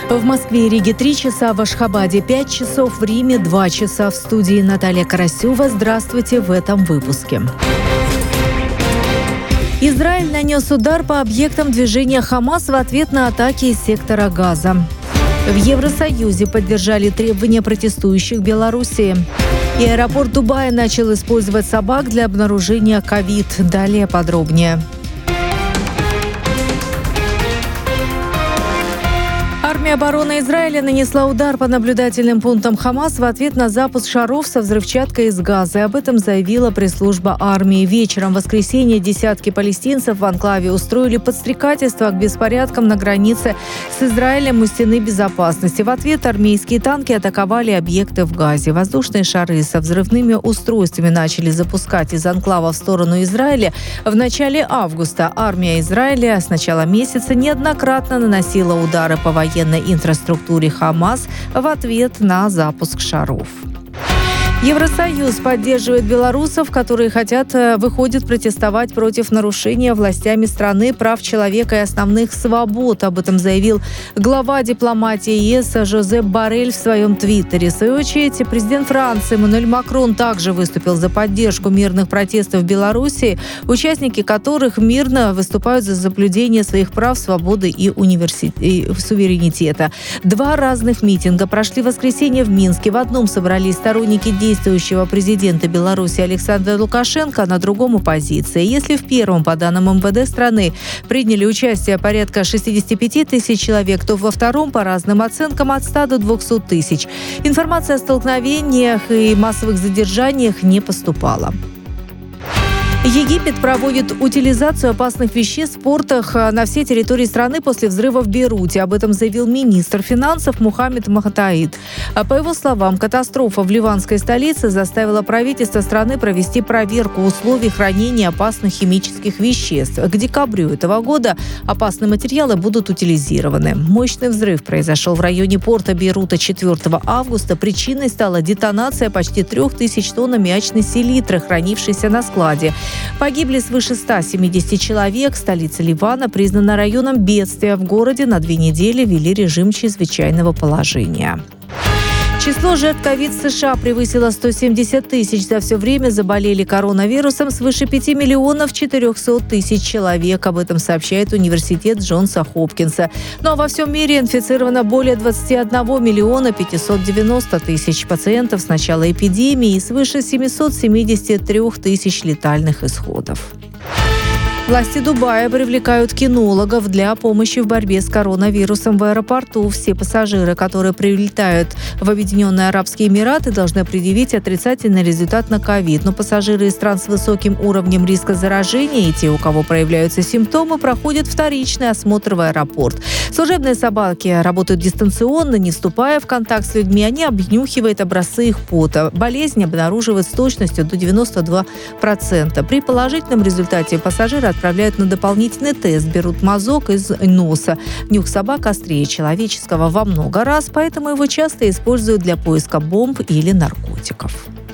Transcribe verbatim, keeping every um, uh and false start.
В Москве и Риге три часа, в Ашхабаде пять часов, в Риме два часа. В студии Наталья Карасева. Здравствуйте в этом выпуске. Израиль нанес удар по объектам движения «Хамас» в ответ на атаки из сектора Газа. В Евросоюзе поддержали требования протестующих в Белоруссии. И аэропорт Дубая начал использовать собак для обнаружения ковид. Далее подробнее. Армия обороны Израиля нанесла удар по наблюдательным пунктам «Хамас» в ответ на запуск шаров со взрывчаткой из газа. Об этом заявила пресс-служба армии. Вечером в воскресенье десятки палестинцев в анклаве устроили подстрекательство к беспорядкам на границе с Израилем у стены безопасности. В ответ армейские танки атаковали объекты в Газе. Воздушные шары со взрывными устройствами начали запускать из анклава в сторону Израиля. В начале августа армия Израиля с начала месяца неоднократно наносила удары по военной инфраструктуре «Хамас» в ответ на запуск шаров. Евросоюз поддерживает белорусов, которые хотят, выходят протестовать против нарушения властями страны прав человека и основных свобод. Об этом заявил глава дипломатии ЕС Жозеп Боррель в своем твиттере. В свою очередь, президент Франции Эммануэль Макрон также выступил за поддержку мирных протестов в Белоруссии, участники которых мирно выступают за соблюдение своих прав, свободы и, универси... и суверенитета. Два разных митинга прошли в воскресенье в Минске. В одном собрались сторонники действий действующего президента Беларуси Александра Лукашенко, на другом оппозиция. Если в первом, по данным эм вэ дэ страны, приняли участие порядка шестьдесят пять тысяч человек, то во втором, по разным оценкам, от ста до двухсот тысяч. Информация о столкновениях и массовых задержаниях не поступала. Египет проводит утилизацию опасных веществ в портах на всей территории страны после взрыва в Бейруте. Об этом заявил министр финансов Мухаммед Махтаид. А по его словам, катастрофа в ливанской столице заставила правительство страны провести проверку условий хранения опасных химических веществ. К декабрю этого года опасные материалы будут утилизированы. Мощный взрыв произошел в районе порта Бейрута четвёртого августа. Причиной стала детонация почти трех тысяч тонн аммиачной селитры, хранившейся на складе. Погибли свыше ста семидесяти человек. Столица Ливана признана районом бедствия. В городе на две недели ввели режим чрезвычайного положения. Число жертв ковид в США превысило сто семьдесят тысяч. За все время заболели коронавирусом свыше пяти миллионов четырехсот тысяч человек. Об этом сообщает университет Джонса Хопкинса. Ну а во всем мире инфицировано более двадцати одного миллиона пятисот девяноста тысяч пациентов с начала эпидемии и свыше семисот семидесяти трёх тысяч летальных исходов. Власти Дубая привлекают кинологов для помощи в борьбе с коронавирусом в аэропорту. Все пассажиры, которые прилетают в Объединенные Арабские Эмираты, должны предъявить отрицательный результат на ковид. Но пассажиры из стран с высоким уровнем риска заражения и те, у кого проявляются симптомы, проходят вторичный осмотр в аэропорт. Служебные собаки работают дистанционно, не вступая в контакт с людьми. Они обнюхивают образцы их пота. Болезнь обнаруживают с точностью до девяноста двух процентов. При положительном результате пассажиры отправляют на дополнительный тест, берут мазок из носа. Нюх собак острее человеческого во много раз, поэтому его часто используют для поиска бомб или наркотиков.